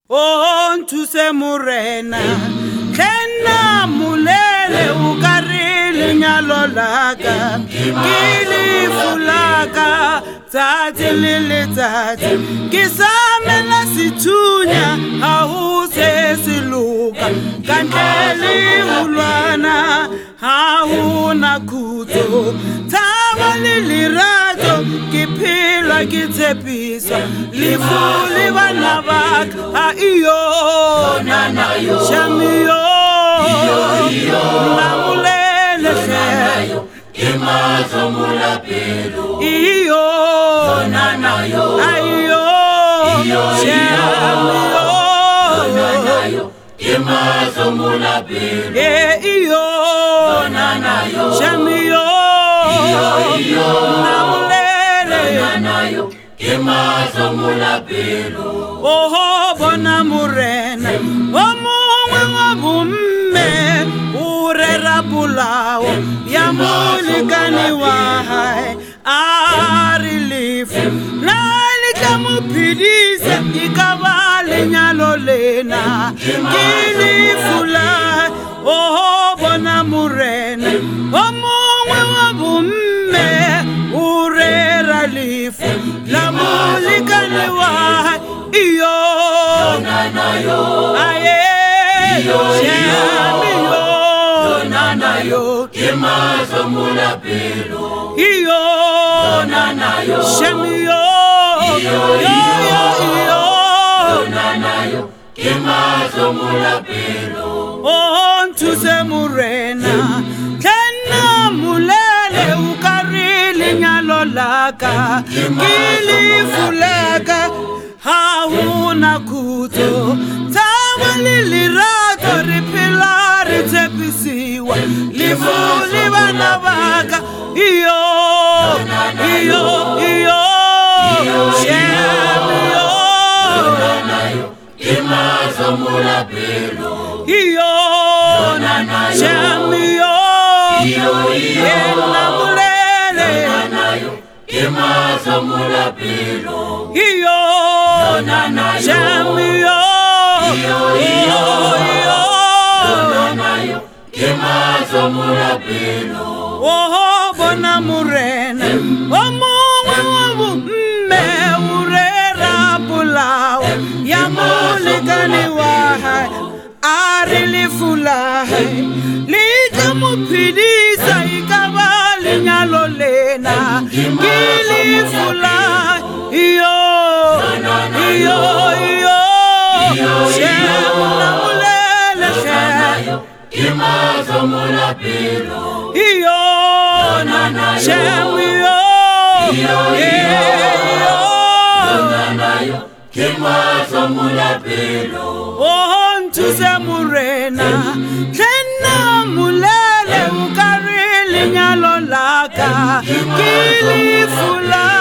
Oh, ntuse morena, kena mulele ukarile nyalo laka, kili fulaka, tate lele tate, kisamela situnya, hause siluka, kanteli ulwana, hauna kuto, tawa lilirato, kipila kitepisa, lifuli wanabaka, iyo, shamiyo, namulele Nanayo, imazo mula pelo. iyo, Nanayo, ayo, shamiyo, Nanayo, imazo mula pelo. iyo, Nanayo, shamiyo, namulele, Nanayo, imazo mula pelo. oh, bona morena, omongwe wa bomme, urera pulao, ya molekane wa hae, a re lefu, na le tla mo phedisa, ikaba lenyalo lena, ke lefu la, oh, bona morena, omongwe wa bomme, urera lefu, la molekane wa hae, iyo, Nanayo, aye, shamiyo, Nanayo, imazo mula pelo. iyo, Nanayo, shamiyo, Nanayo, imazo mula pelo. oh, ntuse morena, kena mulele ukarile nyalo laka, kili fulaka, hauna kuto, tawa lilirato ripila ritepisiwa, livuli banabaka, iyo, shemiyo, Nanayo, imazo mula pelo. iyo, shemiyo, namulele, Nanayo, imazo mula pelo. iyo, shemiyo, Nanayo, imazo mula pelo. oh, bona morena, omongwe wa bomme, urera pulao, ya molekane wa hae, a re lefu la hae, le tla mo phedisa, ikaba lenyalo lena, ke lefu la hae, iyo, namulele Nanayo, imazo mula pelo. iyo, shemiyo, Nanayo, imazo mula pelo. oh, ntuse morena, kena mulele ukarile nyalo laka, kili fula